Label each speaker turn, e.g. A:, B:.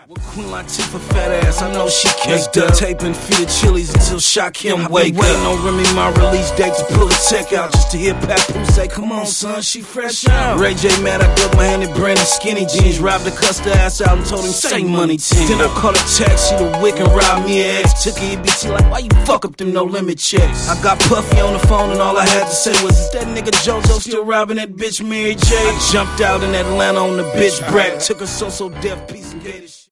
A: With Queen Latifah fat ass, I know she caked up. Tape and feed the Chili's until Shaquem wake up. Waiting on Remy my release date to pull the check out, just to hear Papoose say, "Come on, son, she fresh out." Ray J mad, I ducked my hand in Brandon skinny jeans. Robbed the cussed her ass out and told him, "Say money team." Then I called a taxi to Wick and robbed me an ex. Took a EBT like, "Why you fuck up them no limit checks?" I got Puffy on the phone and all I had to say was, "Is that nigga JoJo still robbing that bitch Mary J?" I jumped out in Atlanta on the bitch brat. Took her so deaf piece and gave the shit.